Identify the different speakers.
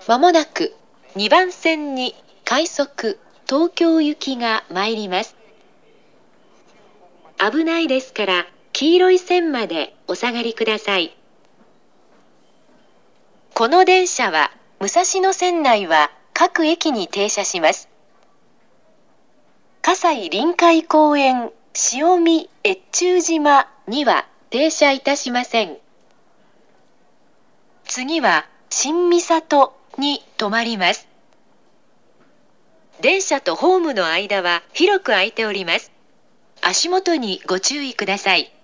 Speaker 1: まもなく2番線に快速東京行きが参ります。危ないですから黄色い線までお下がりください。この電車は武蔵野線内は各駅に停車します。葛西臨海公園潮見越中島には停車いたしません。次は新三郷に停まります。電車とホームの間は広く空いております。足元にご注意ください。